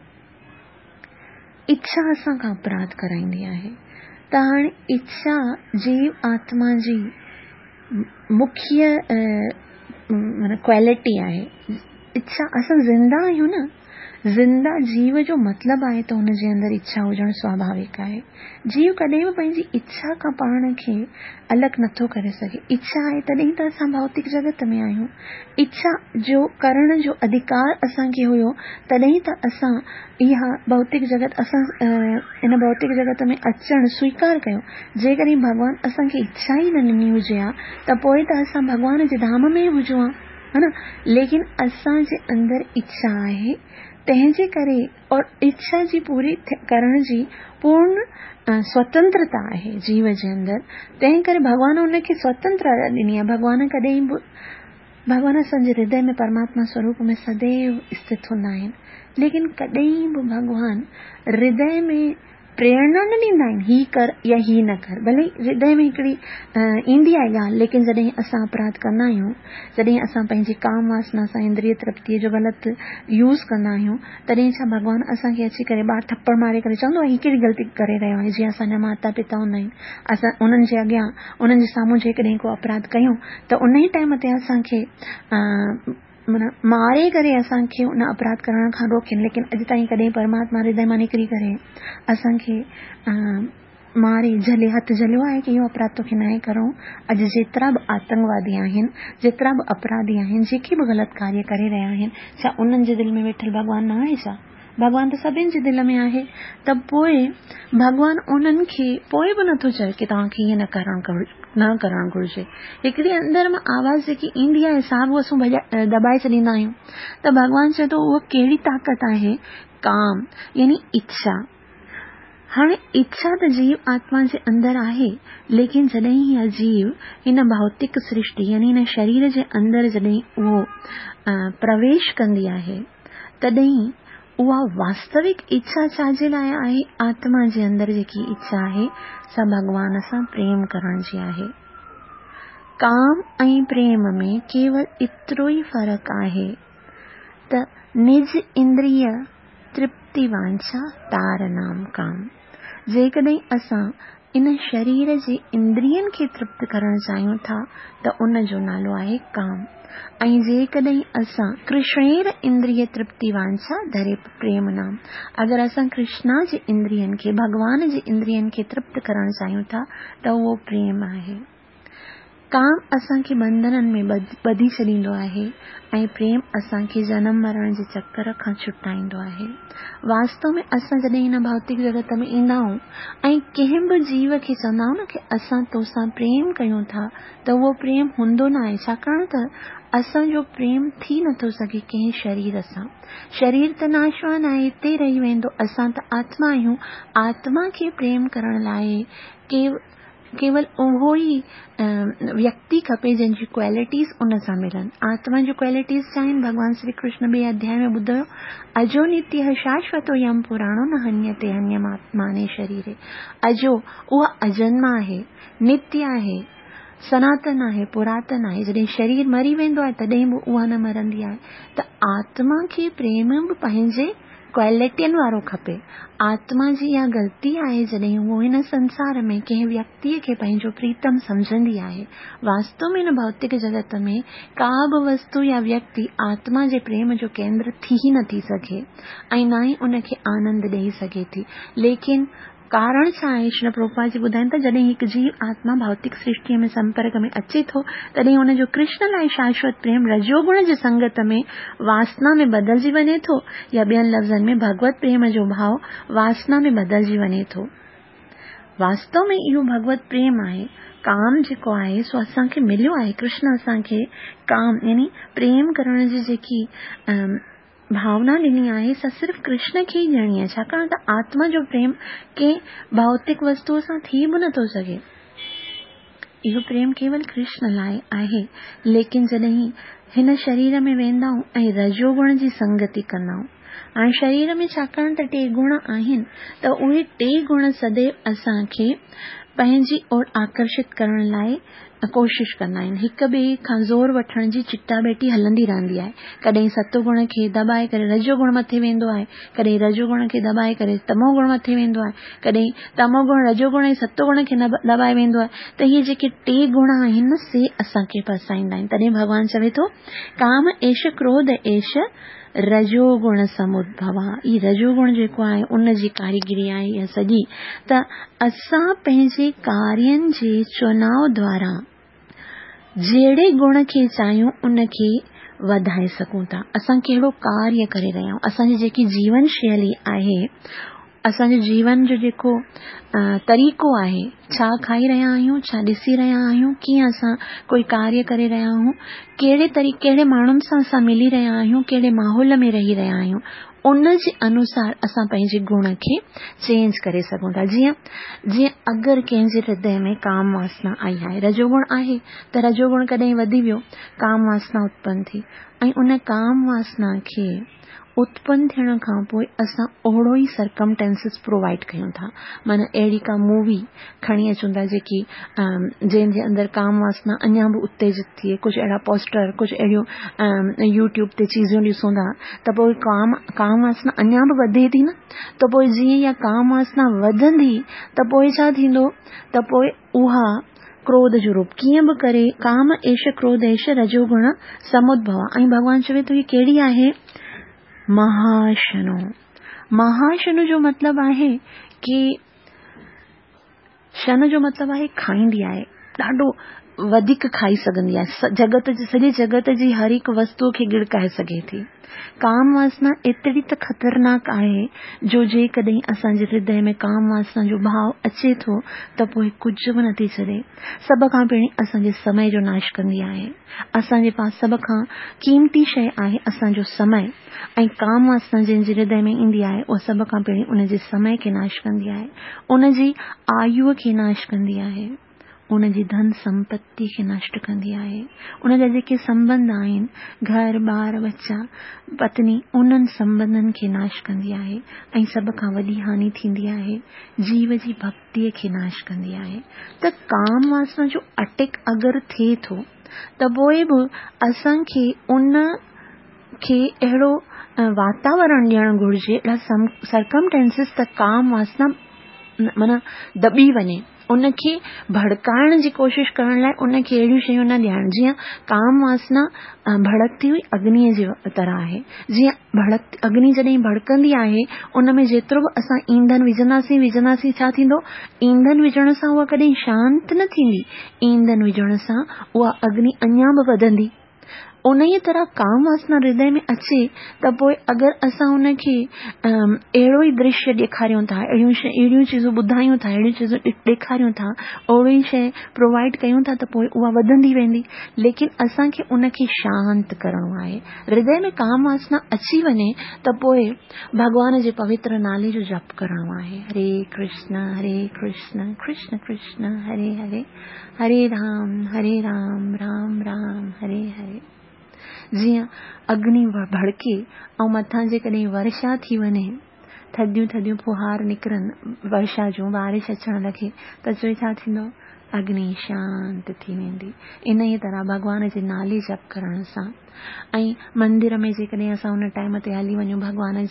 इच्छा असां खां अपराध कराईंदी आहे। त हाणे इच्छा जीव आत्मा जी मुख्य क्वालिटी आहे। इच्छा असां ज़िंदा आहियूं न, ज़िंदा जीव जो मतलब आहे त हुनजे अंदर इच्छा हुजणु स्वाभाविक आहे। जीव कॾहिं बि पंहिंजी इच्छा खां पाण खे अलॻि नथो करे सघे। इच्छा आहे तॾहिं त असां भौतिक जगत में आहियूं। इच्छा जो करण जो अधिकार असांखे हुयो तॾहिं त असां इहा भौतिक जगत इन भौतिक जगत में अचणु स्वीकार कयो। जेकॾहिं भॻवान असांखे इच्छा ई न ॾिनी हुजे हा त पोइ त असां भॻवान जे धाम में हुजूं हा, है न। लेकिन असांजे अंदर इच्छा आहे, तंहिंजे करे और इच्छा जी पूरी करण जी पूर्ण स्वतंत्रता आहे जीव जे अंदर। तंहिं करे भगवान उनखे स्वतंत्रता ॾिनी आहे। भगवान असांजे हृदय में परमात्मा स्वरूप में सदैव स्थित हूंदा आहिनि, लेकिन कॾहिं बि भगवान हृदय में प्रेरणा न ॾींदा आहिनि ही कर या ही न कर। भले हृदय में हिकिड़ी ईंदी आहे ॻाल्हि, लेकिन जॾहिं असां अपराध कंदा आहियूं, जॾहिं असां पंहिंजी काम वासना सां इंद्रिय तृप्तिअ जो ग़लति यूज़ कंदा आहियूं, तॾहिं छा भगवान असांखे अची करे ॿार थप्पड़ मारे करे चवंदो आहे ही कहिड़ी ग़लती करे रहियो आहे। जीअं असांजा माता पिता हूंदा आहिनि, असां उन्हनि जे अॻियां उन्हनि जे साम्हूं जेकॾहिं को अपराध कयूं त उन ई टाइम ते असांखे मारे करे असांखे उन अपराध करण खां रोकनि। लेकिन अॼु ताईं कॾहिं परमात्मा हृदय मां निकिरी करे असांखे मारे झले हथ झलियो आहे कि इहो अपराध तोखे न करूं। अॼु जेतिरा बि आतंकवादी आहिनि, जेतिरा बि अपराधी आहिनि, जेके बि ग़लति कार्य करे रहिया आहिनि, छा उन्हनि जे दिलि में वेठल भॻवान न आहे छा? भगवान त सभिनि जे दिलि में आहे। त पोइ भगवान उन्हनि खे पोइ बि नथो चए कि तव्हांखे हीअं न करणु घुरिजे। हिकिड़ी अंदर मां आवाज़ जेकी ईंदी आहे साॻियो असां दॿाए छॾींदा आहियूं। त भगवान चए थो उहा कहिड़ी ताक़त आहे? काम यानी इच्छा। हाणे इच्छा त जीव आत्मा जे अंदर आहे, लेकिन जॾहिं हीअ जीव हिन भौतिक सृष्टि यानी हिन शरीर जे अंदर जॾहिं उहो प्रवेश कंदी आहे तॾहिं उहा वास्तविक इच्छा छाजे लाइ आहे? आत्मा जे अंदर जेकी इच्छा आहे सा भगवान सां प्रेम करण जी आहे। काम ऐं प्रेम में केवल एतिरो ई फ़र्क़ु आहे त निज इंद्रिय तृप्ति वांछा तार नाम काम। जेकॾहिं असां इन शरीर जे इंद्रियनि खे तृप्त करणु चाहियूं था त उन जो नालो आहे काम। ऐं जेकॾहिं असां कृष्णेर इंद्रिय तृप्ति वांछा धरे प्रेम नाम, अगरि असां कृष्णा जे इंद्रियनि खे, भगवान जे इंद्रियनि खे तृप्त करणु चाहियूं था त उहो प्रेम आहे। काम असांखे बंधननि में ॿधी छॾींदो आहे ऐं प्रेम असांखे जनम मरण जे चक्कर खां छुटाईंदो आहे। वास्तव में असां जॾहिं हिन भौतिक जगत में ईंदा आहियूं ऐं कंहिं बि जीव खे चवंदा आहियूं न कि असां तोसां प्रेम कयूं था, त उहो प्रेम हूंदो न आहे। छाकाणि त असांजो प्रेम थी नथो सघे कंहिं शरीर सां। शरीर त नाशवान आहे, हिते रही वेंदो। असां त आत्मा आहियूं। आत्मा खे प्रेम करण लाइ केवल उहो ई व्यक्ति खपे जंहिंजी क्वालिटीज़ उन सां मिलनि। आत्मा जी क्वालिटीज़ छा आहिनि? भगवान श्री कृष्ण ॿिए अध्याय में ॿुधायो, अजो नित्य शाश्वतो यम पुराणो न हन्यते हन्यमात्माने शरीरे। अजो उहा अजन्मा आहे, नित्य आहे, सनातन आहे, पुरातन आहे। जॾहिं शरीर मरी वेंदो आहे तॾहिं बि उहा न मरंदी आहे। त आत्मा खे प्रेम बि पंहिंजे क्वालिटियुनि वारो खपे। आत्मा जी इहा ग़लती आहे जॾहिं उहो हिन संसार में कंहिं व्यक्तिअ खे पंहिंजो प्रीतम समझंदी आहे। वास्तव में हिन भौतिक जगत में का बि वस्तु या व्यक्ति आत्मा जे प्रेम जो केंद्र थी ही नथी सघे ऐं न ई उनखे आनंद ॾेई सघे थी। लेकिन कारण छा आहे? श्री प्रभुपाद जी ॿुधाइनि था, जॾहिं हिकु जीव आत्मा भौतिक सृष्टि में संपर्क में अचे थो तॾहिं हुनजो कृष्ण लाइ शाश्वत प्रेम रजोगुण जी संगत में वासना में बदिलजी वञे थो, या ॿियनि लफ़्ज़नि में भगवत प्रेम जो भाव वासना में बदिलजी वञे थो। वास्तव में इहो भगवत प्रेम आहे। काम जेको आहे सो असांखे मिलियो आहे। कृष्ण असांखे काम यानी प्रेम करण जी जेकी भावना ॾिनी आहे सा सिर्फ़ कृष्ण खे ई ॾियणी आहे, छाकाणि त आत्मा जो प्रेम कंहिं भौतिक वस्तुअ सां थी बि नथो सघे। इहो प्रेम केवल कृष्ण लाइ आहे। लेकिन जॾहिं हिन शरीर में वेंदा आहियूं ऐं रजोगुण जी संगति कंदा आहियूं, हाणे शरीर में छाकाणि त 2 गुण आहिनि, त उहे 2 गुण सदैव असांखे पंहिंजी ओर आकर्षित करण लाइ कोशिश कंदा आहिनि। हिक ॿिए खां ज़ोर वठण जी चिट्टाबेटी हलंदी रहंदी आहे। कॾहिं सतोगुण खे दबाए करे रजोगुण मथे वेंदो आहे, कॾहिं रजोगुण खे दबाए करे तमोगुण मथे वेंदो आहे, कॾहिं तमोगुण रजोगुण ऐं सतोगुण खे दबाए वेंदो आहे। त इहे जेके 2 गुण आहिनि से असांखे फसाईंदा आहिनि। तॾहिं भॻवानु चवे थो, काम एष क्रोध एष रजोगुण समुद्भवा। ई रजोगुण जेको आहे उन जी कारीगिरी आहे इहा सॼी। त असां पंहिंजे कार्यनि जे चुनाव द्वारा जहिड़े गुण खे चाहियूं उन खे वधाए सघूं था। असां कहिड़ो कार्य करे रहिया आहियूं, असांजी जेकी जीवन शैली आहे, असांजे जीवन जो जेको तरीक़ो आहे, छा खाई रहिया आहियूं, छा ॾिसी रहिया आहियूं, कीअं असां कोई कार्य करे रहिया आहियूं, कहिड़े माण्हुनि सां असां मिली रहिया आहियूं, कहिड़े माहौल में रही रहिया आहियूं, उन जे अनुसार असां पंहिंजे गुण खे चेंज करे सघूं था। जीअं अगरि कंहिंजे हृदय में काम वासना आई आहे, रजोगुण आहे, त रजोगुण कॾहिं वधी वियो, काम वासना उत्पन्न थी, ऐं उन काम वासना खे उत्पन्न थियण खां पोइ असां ओड़ो ई सरकमटेंसिस प्रोवाइड कयूं था। माना अहिड़ी का मूवी खणी अचूं था जेकी जंहिंजे अंदरि काम वासना अञा बि उत्तेजित थिए, कुझु अहिड़ा पोस्टर, कुझु अहिड़ियूं यूट्यूब ते चीज़ूं ॾिसूं था, त पोइ काम वासना अञा बि वधे थी न। त पोइ जीअं इहा काम वासना वधंदी त पोइ छा थींदो, त पोइ उहा क्रोध जो रूप कीअं बि करे, काम एष क्रोध एष रजोगुण समुद्भवा। ऐं भॻवानु चवे थो, हीअ कहिड़ी आहे? महाशनो। महाशनो जो मतलब आहे कि शन जो मतलब आहे खाईंदी आहे, ॾाढो वधीक खाई सघंदी आहे, सॼे जगत जी हर हिकु वस्तु खे गिड़काए सघे थी। काम वासना एतिरी त ख़तरनाक आहे जो जेकॾहिं असांजे हृदय में काम वासना जो भाव अचे थो त पोइ कुझु बि नथी छॾे। सभ खां पहिरीं असांजे समय जो नाश कंदी आहे। असांजे पास सभ खां कीमती शइ आहे असांजो समय, ऐं काम वासना जंहिंजे हृदय में ईंदी आहे उहा सभ खां पहिरीं उन जे समय खे नाश कंदी आहे, उन जी आयुअ खे नाश कंदी आहे, उन जी धन संपत्ति खे नष्ट कंदी आहे, उन जा जेके संबंध आहिनि, घर ॿार बच्चा पत्नी, उन्हनि संबंधनि खे नाश कंदी आहे। ऐं सभ खां वॾी हानि थींदी आहे जीव जी भक्तिअ खे नाश कंदी आहे। त काम वासना जो अटैक अगरि थिए थो त पोइ बि असांखे उन खे अहिड़ो वातावरण ॾियणु घुर्जे, अहिड़ा सरकमटेंसिस त काम वासना माना दॿी वञे, उनखे भड़काइण जी कोशिश करण लाइ उनखे अहिड़ियूं शयूं न ॾियण। जीअं काम वासना भड़कती हुई अग्नीअ जी तरह आहे। जीअं अग्नि जॾहिं भड़कंदी आहे, उन में जेतिरो बि असां ईंधन विझंदासीं छा थींदो? ईंधन विझण सां उहा कॾहिं शांत न थींदी, ईंधन विझण सां उहा अग्नि अञा बि वधंदी। उन ई तरह काम वासना हृदय में अचे त पोइ अगरि असां उनखे अहिड़ो ई दृश्य ॾेखारियूं था, अहिड़ियूं चीज़ूं ॿुधायूं था, अहिड़ियूं चीज़ूं ॾेखारियूं था, ओड़ी ई शइ प्रोवाइड कयूं था, त पोइ उहा वधंदी वेंदी। लेकिन असांखे उनखे शांत करणो आहे। हृदय में काम वासना अची वञे त पोइ भॻवान जे पवित्र नाले जो जप करणो आहे। हरे कृष्ण कृष्ण कृष्ण हरे हरे, हरे राम राम राम हरे हरे। जीअं अग्नि भड़के ऐं मथां जेकॾहिं वर्षा थी वञे, थधियूं थधियूं फुहार निकिरनि वर्षा जूं, बारिश अचणु लॻे, त जो छा थींदो? अग्नि शांत थी वेंदी। इन ई तरह भॻवान जे नाले जप करण सां, ऐं मंदिर में जेकॾहिं असां उन टाइम ते हली वञूं, भॻवान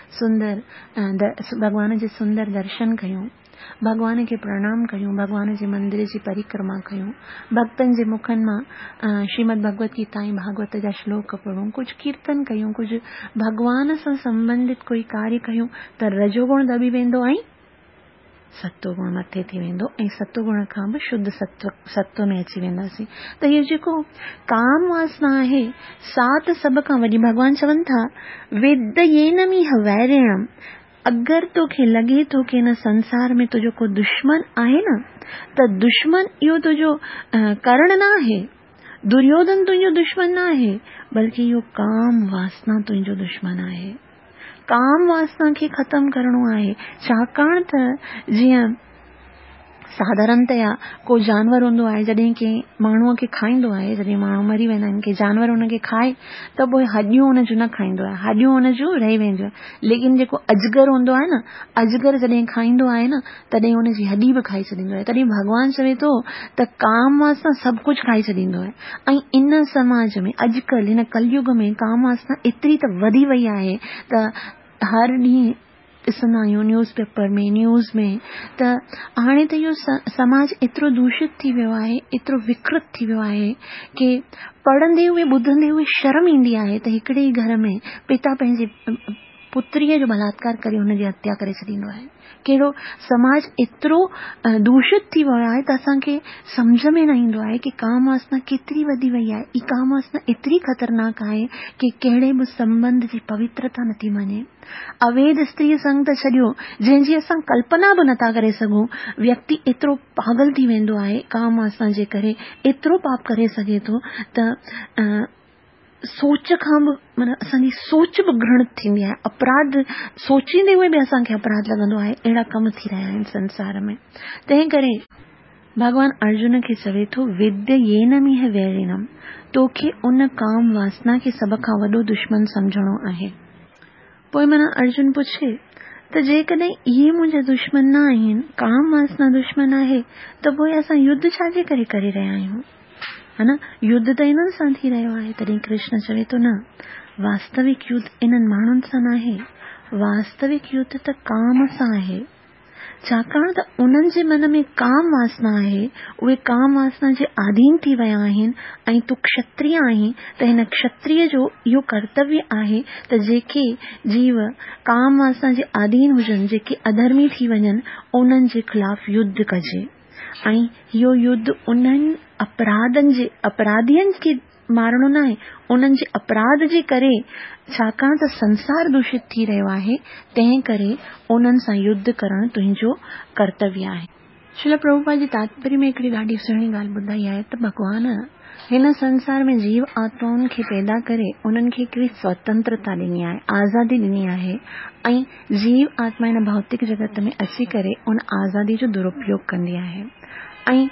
जे सुंदर दर्शन कयूं, भॻवान खे प्रणाम कयूं, भॻवान जे मंदिर जी परिक्रमा कयूं, भक्तनि जे मुखनि मां श्रीमद भगवत गीता ऐं भागवत जा श्लोक पढ़ूं, कुझु कीर्तन कयूं, कुझु भॻवान सां संबंधित कोई कार्य कयूं, त रजोगुण दॿी वेंदो ऐं सत्वगुण मथे थी वेंदो, ऐं सत्वगुण खां बि शुद्ध सत्व में अची वेंदासीं। त इहो जेको काम वासना आहे, सात सभ खां वॾी, भॻवान चवनि था वेदयेनमिह वैरिणम, अगरि तोखे लॻे थो कि हिन संसार में तुंहिंजो को दुश्मन आहे न, त दुश्मन इहो तुंहिंजो करण न आहे, दुर्योधन तुंहिंजो दुश्मन न आहे, बल्कि इहो काम वासना तुंहिंजो दुश्मन आहे। काम वासना खे ख़तम करणो आहे, छाकाणि त जीअं साधारणतया को जानवर हूंदो आहे, जॾहिं कंहिं माण्हूअ खे खाईंदो आहे, जॾहिं माण्हू मरी वेंदा आहिनि, कंहिं जानवर हुनखे खाए त पोइ हॾियूं हुनजो न खाईंदो आहे, हॾियूं हुनजो रही वेंदियूं आहिनि। लेकिन जेको अजगर हूंदो आहे न, अजगर जॾहिं खाईंदो आहे न, तॾहिं हुनजी हॾी बि खाई छॾींदो आहे। तॾहिं भॻवानु चवे थो त काम वासना सभु कुझु खाई छॾींदो आहे। ऐं इन समाज में अॼुकल्ह हिन कलयुग में काम वासना एतिरी त वधी वई आहे त हर ॾींहुं ॾिसंदा आहियूं न्यूज़ पेपर में, न्यूज़ में, त हाणे त इहो समाज एतिरो दूषित थी वियो आहे, एतिरो विकृत थी वियो आहे कि पढ़ंदे हुए ॿुधंदे हुए शर्म ईंदी आहे त हिकिड़े ई घर में पिता पंहिंजे पुत्रीअ जो बलात्कार करे हुनजी हत्या करे छॾींदो आहे। कहिड़ो समाज एतिरो दूषित थी वियो आहे त असांखे सम्झ में न ईंदो आहे कि काम वासना केतिरी वधी वई आहे। ई काम वासना एतिरी ख़तरनाक आहे कि कहिड़े बि संबंध जी पवित्रता नथी मञे। अवैध स्त्री संग त छॾियो, जंहिंजी असां कल्पना बि नथा करे सघूं, व्यक्ति एतिरो पागल थी वेंदो आहे काम वासना जे करे, एतिरो पाप करे सघे थो त सोच खां बि माना असांजी सोच बि घृणित थींदी आहे। अपराध सोचींदे हुए बि असांखे अपराध लॻंदो आहे। अहिड़ा कम थी रहिया आहिनि संसार में। तंहिं करे भॻवान अर्जुन खे चवे थो, विद्य येन मिह वैरिणम, तोखे उन काम वासना खे सभ खां वॾो दुश्मन सम्झणो आहे। पोइ माना अर्जुन पुछे त जेकॾहिं इहे मुंहिंजा दुश्मन न आहिनि, काम वासना दुश्मन आहे, त पोइ असां युद्ध छाजे करे करे रहिया आहियूं, है न? युद्ध त इन्हनि सां थी रहियो आहे। तॾहिं कृष्ण चवे थो, न, वास्तविक युद्ध इन्हनि माण्हुनि सां न आहे, वास्तविक युद्ध त काम सां आहे। छाकाणि त उन्हनि जे मन में काम वासना आहे, उहे काम वासना जे अधीन थी विया आहिनि। ऐं तूं क्षत्रिय आहीं त हिन क्षत्रिय जो इहो कर्तव्य आहे त जेके जीव काम वासना जे अधीन हुजनि, जेके अधर्मी थी वञनि, उन्हनि जे खिलाफ युद्ध कजे। ऐं इहो युद्ध उन्हनि अपराधियनि खे मारणो न आहे, उन्हनि जे अपराध जे करे, छाकाणि त संसार दूषित थी रहियो आहे, तंहिं करे उन्हनि सां युद्ध करणु तुंहिंजो कर्तव्य आहे। श्रील प्रभुपाद जी तात्पर्य में हिकिड़ी ॾाढी सुहिणी ॻाल्हि ॿुधाई आहे त भॻवान हिन संसार में जीव आत्माउनि खे पैदा करे उन्हनि खे हिकिड़ी स्वतंत्रता ॾिनी आहे, आज़ादी ॾिनी आहे। ऐं जीव आत्मा हिन भौतिक जगत में अची करे उन आज़ादी जो दुरुपयोग कंदी आहे। ऐं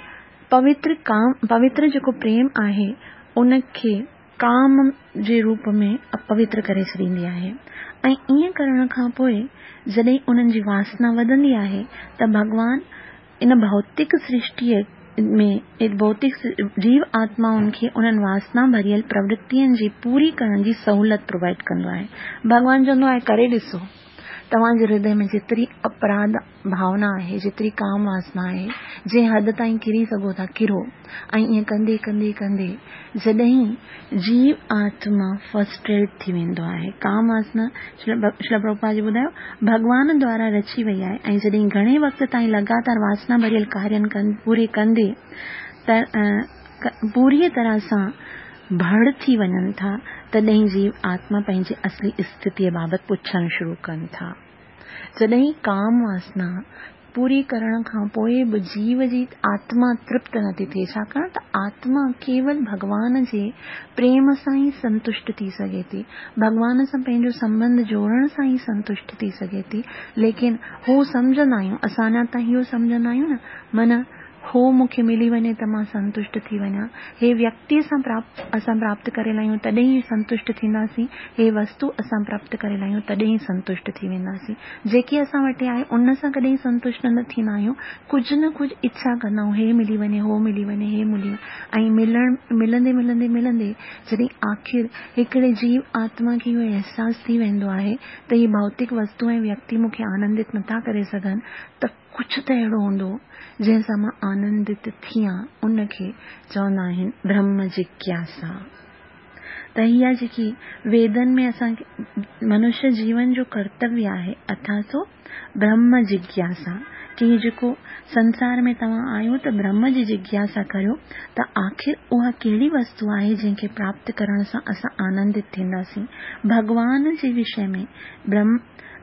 पवित्र जेको प्रेम आहे, उनखे काम जे रूप में अपवित्र करे छॾींदी आहे। ऐं ईअं करण खां पोइ जॾहिं उन्हनि जी वासना वधंदी आहे त भॻवान इन भौतिक सृष्टिअ में भौतिक जीव आत्माउनि खे उन्हनि वासना भरियल प्रवृत्तियुनि जी पूरी करण जी सहूलियत प्रोवाइड कंदो आहे। भॻवान चवंदो आहे, करे ॾिसो, तव्हांजे हृदय में जेतिरी अपराध भावना आहे, जेतिरी काम वासना आहे, जंहिं हद ताईं किरी सघो था किरो। ऐं ईअं कंदे कंदे कंदे जॾहिं जीव आत्मा फ्रस्ट्रेट थी वेंदो आहे, काम वासना श्री प्रभुपाद जी ॿुधायो भॻवान द्वारा रची वई आहे। ऐं जॾहिं घणे वक़्त ताईं लगातार वासना भरियल कार्यनि पूरे कंदे पूरी तरह सां भड़ थी वञनि था, तॾहिं जीव आत्मा पंहिंजी असली स्थितिअ बाबति पुछणु शुरू कनि था। जॾहिं काम वासना पूरी करण खां पोइ बि जीव जी आत्मा तृप्त नथी थिए, छाकाणि त आत्मा केवल भॻवान जे प्रेम सां ई संतुष्ट थी सघे थी, भॻवान सां पंहिंजो संबंध जोड़ण सां ई संतुष्ट थी सघे थी। लेकिन हू सम्झंदा आहियूं, असां अञा ताईं इहो सम्झंदा आहियूं न, माना हो मूंखे मिली वञे त मां संतुष्ट थी वञा, हे व्यक्ति असां प्राप्त करे लाहियूं तॾहिं ई संतुष्ट थींदासीं, हे वस्तु असां प्राप्त करे लाहियूं तॾहिं ई संतुष्ट थी वेंदासीं। जेकी असां वटि आहे उन सां कॾहिं संतुष्ट न थींदा आहियूं, कुझु न कुझु इच्छा कंदा आहियूं, हे मिली वञे, हो मिली वञे, हे मिली वञे। ऐं मिलंदे जॾहिं आख़िर हिकिड़े जीव आत्मा खे इहो अहसास थी वेंदो आहे त ही भौतिक वस्तु ऐं व्यक्ति मूंखे आनंदित नथा करे सघनि, त कुझु त अहिड़ो हूंदो जंहिंसां मां आनंदित थियां, उनखे चवंदा आहिनि ब्रह्म जिज्ञासा। त इहा जेकी वेदन में असांखे मनुष्य जीवन जो कर्तव्य आहे, अथातो ब्रह्म जिज्ञासा, कि जेको संसार में तव्हां आहियो त ब्रह्म जी जिज्ञासा करियो त आख़िर उहा कहिड़ी वस्तु आहे जंहिंखे प्राप्त करण सां असां आनंदित थींदासीं। भॻवान जे विषय में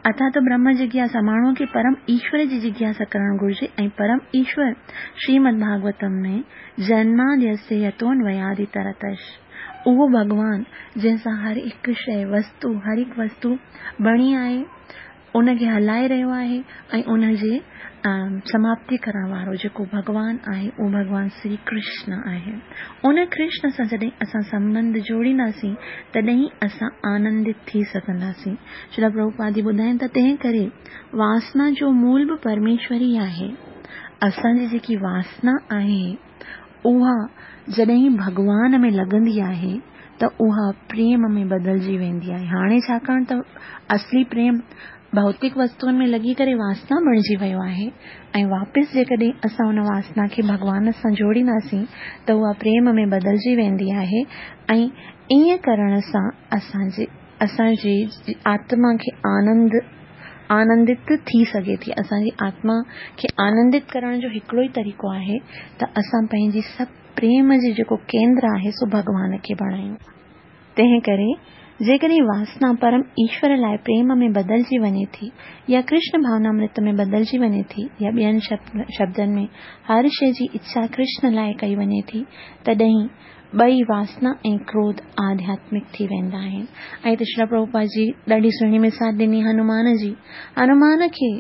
अर्थात ब्रह्म जिज्ञासा माण्हूअ खे परम ईश्वर जी जिज्ञासा करणु घुर्जे ऐं परम ईश्वर श्रीमद भागवतम में जन्माद्यस्य यतोऽन्वयादि तरतश, उहो भगवान जंहिंसां हर हिकु शइ वस्तु हर हिकु वस्तु बणी आहे उनखे हलाए रहियो आहे ऐं उनजे समाप्ति करण वारो जेको भगवान आहे उहो भगवान श्री कृष्ण आहे। उन कृष्ण सां जॾहिं असां संबंध जोड़ींदासीं तॾहिं असां आनंदित थी सघंदासीं। श्रील प्रभुपाद जी ॿुधाइनि त तंहिं करे वासना जो मूल बि परमेश्वर ई आहे। असांजी जेकी वासना आहे उहा जॾहिं भगवान में लॻंदी आहे त उहा प्रेम में बदिलजी वेंदी आहे। हाणे छाकाणि त असली प्रेम भौतिक वस्तुअनि में लॻी करे वासना बणिजी वियो आहे ऐं वापसि जेकॾहिं असां उन वासना खे भगवान सां जोड़ींदासीं त उहा प्रेम में बदिलजी वेंदी आहे ऐं ईअं करण सां असांजी आत्मा खे आनंदित थी सघे थी। असांजी आत्मा खे आनंदित करण जो हिकिड़ो ई तरीक़ो आहे त असां पंहिंजी सभु प्रेम जी जेको केंद्र आहे सो भगवान खे बणायूं। तंहिं करे जेकॾहिं वासना परम ईश्वर लाइ प्रेम में बदिलजी वञे थी या कृष्ण भावनामृत में बदिलजी वञे थी या ॿियनि शब्दनि में हर शइ जी इच्छा कृष्ण लाइ कई वञे थी तॾहिं ॿई वासना ऐं क्रोध आध्यात्मिक थी वेंदा आहिनि। ऐं त श्री प्रभुपाद जी ॾाढी सुहिणी मिसाल ॾिनी हनुमान जी। हनुमान खे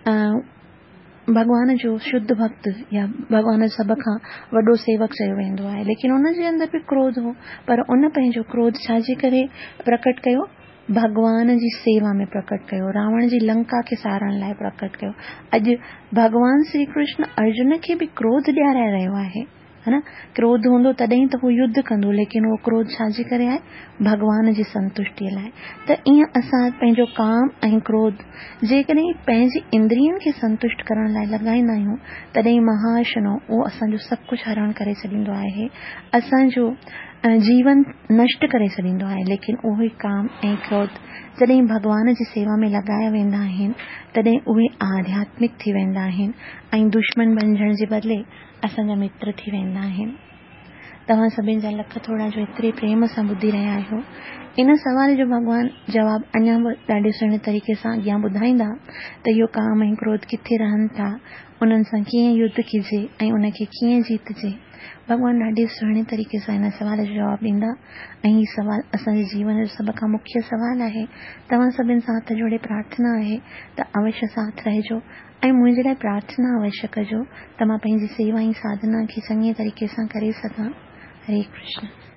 भगवान जो शुद्ध भक्त या भगवान सभ खां वॾो सेवक चयो वेंदो आहे, लेकिन उनजे अंदर बि क्रोध हो, पर उन पंहिंजो क्रोध छाजे करे प्रकट कयो? भगवान जी सेवा में प्रकट कयो, रावण जी लंका खे सारण लाइ प्रकट कयो। अॼु भगवान श्री कृष्ण अर्जुन खे बि क्रोध ॾियाराए रहियो आहे, है न। क्रोध हूंदो तॾहिं त हू युद्ध कंदो, लेकिन उहो क्रोध छाजे करे आहे? भगवान जी संतुष्टिअ लाइ। त ईअं असां पंहिंजो काम ऐं क्रोध जेकॾहिं पंहिंजी इंद्रियनि खे संतुष्ट करण लाइ लॻाईंदा आहियूं तॾहिं महाशनो उहो असांजो सभु कुझु हरण करे छॾींदो आहे, असांजो जीवन नष्ट करे छॾींदो आहे। लेकिन उहे काम ऐं क्रोध जॾहिं भगवान जी सेवा में लॻाया वेंदा आहिनि तॾहिं उहे आध्यात्मिक थी वेंदा आहिनि ऐं दुश्मन बणजण जे बदिले असांजा मित्र थी वेंदा आहिनि। तव्हां सभिनि जा लख थोड़ा जो एतिरे प्रेम सां ॿुधी रहिया आहियो। इन सवाल जो भगवान जवाब अञा बि ॾाढे सुहिणे तरीक़े सां अॻियां ॿुधाईंदा त इहो काम ऐं क्रोध किथे रहनि था, उन्हनि सां कीअं युद्ध कजे ऐं उनखे कीअं जीतजे। भगवान ॾाढे सुहिणे तरीक़े सां इन सवाल जो जवाब ॾींदा ऐं हीउ सवाल असांजे जीवन जो सभ खां मुख्य सवाल आहे। तव्हां सभिनि सां हथ जोड़े प्रार्थना आहे त अवश्य साथ रहिजो ऐं मुंहिंजे लाइ प्रार्थना अवश्य कजो त मां पंहिंजी सेवा ऐं साधना खे चङे तरीक़े सां करे सघां। हरे कृष्ण।